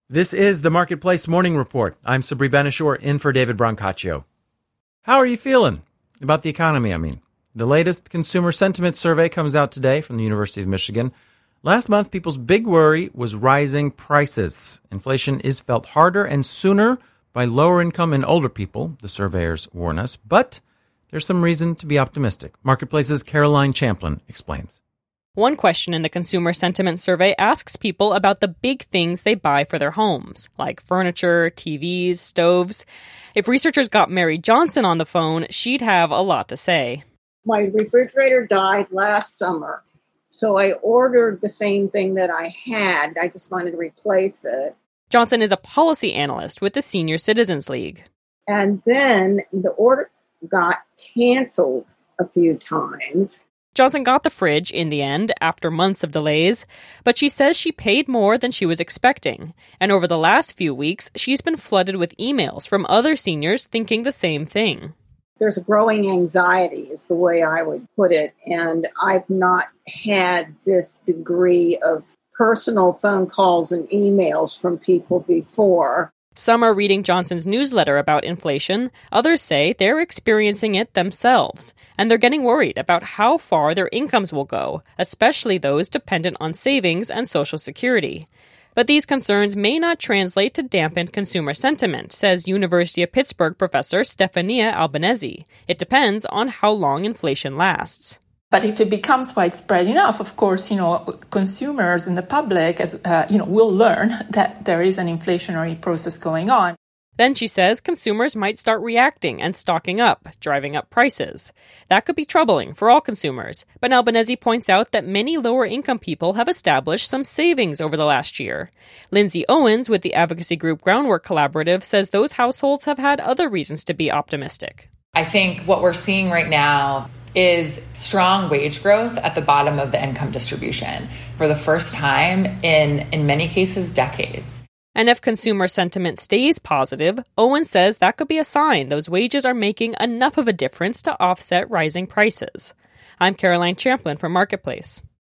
This is the Marketplace Morning Report. I'm Sabri Ben-Achour, in for David Brancaccio. How are you feeling about the economy, The latest consumer sentiment survey comes out today from the University of Michigan. Last month, people's big worry was rising prices. Inflation is felt harder and sooner by lower income and older people, the surveyors warn us. But there's some reason to be optimistic. Marketplace's Caroline Champlin explains. One question in the Consumer Sentiment Survey asks people about the big things they buy for their homes, like furniture, TVs, stoves. If researchers got Mary Johnson on the phone, she'd have a lot to say. My refrigerator died last summer, so I ordered the same thing that I had. I just wanted to replace it. Johnson is a policy analyst with the Senior Citizens League. And then the order got canceled a few times. Johnson got the fridge in the end after months of delays, but she says she paid more than she was expecting. And over the last few weeks, she's been flooded with emails from other seniors thinking the same thing. There's a growing anxiety is the way I would put it. And I've not had this degree of personal phone calls and emails from people before. Some are reading Johnson's newsletter about inflation. Others say they're experiencing it themselves, and they're getting worried about how far their incomes will go, especially those dependent on savings and Social Security. But these concerns may not translate to dampened consumer sentiment, says University of Pittsburgh professor Stefania Albanese. It depends on how long inflation lasts. But if it becomes widespread enough, of course, consumers and the public, will learn that there is an inflationary process going on. Then she says consumers might start reacting and stocking up, driving up prices. That could be troubling for all consumers. But Albanese points out that many lower-income people have established some savings over the last year. Lindsay Owens with the advocacy group Groundwork Collaborative says those households have had other reasons to be optimistic. I think what we're seeing right now is strong wage growth at the bottom of the income distribution for the first time in many cases, decades. And if consumer sentiment stays positive, Owen says that could be a sign those wages are making enough of a difference to offset rising prices. I'm Caroline Champlin from Marketplace.